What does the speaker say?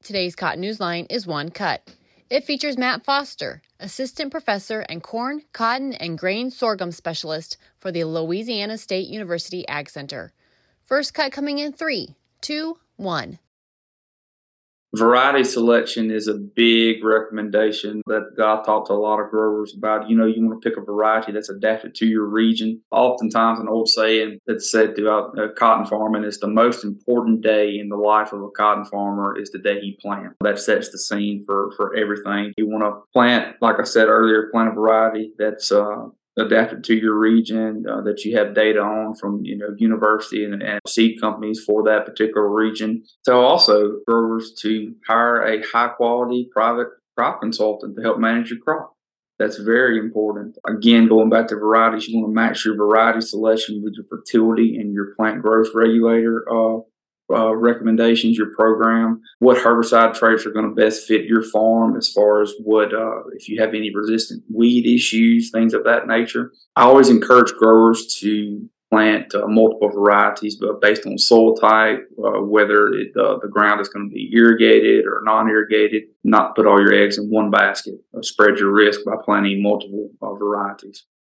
Today's Cotton Newsline is One Cut. It features Matt Foster, assistant professor and corn, cotton, and grain sorghum specialist for the Louisiana State University Ag Center. First cut coming in 3, 2, 1. Variety selection is a big recommendation that I talk to a lot of growers about. You want to pick a variety that's adapted to your region. Oftentimes, an old saying that's said throughout cotton farming is the most important day in the life of a cotton farmer is the day he plants. That sets the scene for everything. You want to plant, like I said earlier, plant a variety that's adapted to your region, that you have data on from university and seed companies for that particular region. So also growers to hire a high quality private crop consultant to help manage your crop. That's very important. Again, going back to varieties, you want to match your variety selection with your fertility and your plant growth regulator recommendations, your program, what herbicide traits are going to best fit your farm as far as what, if you have any resistant weed issues, things of that nature. I always encourage growers to plant multiple varieties, but based on soil type, whether the ground is going to be irrigated or non-irrigated, not put all your eggs in one basket. Spread your risk by planting multiple varieties.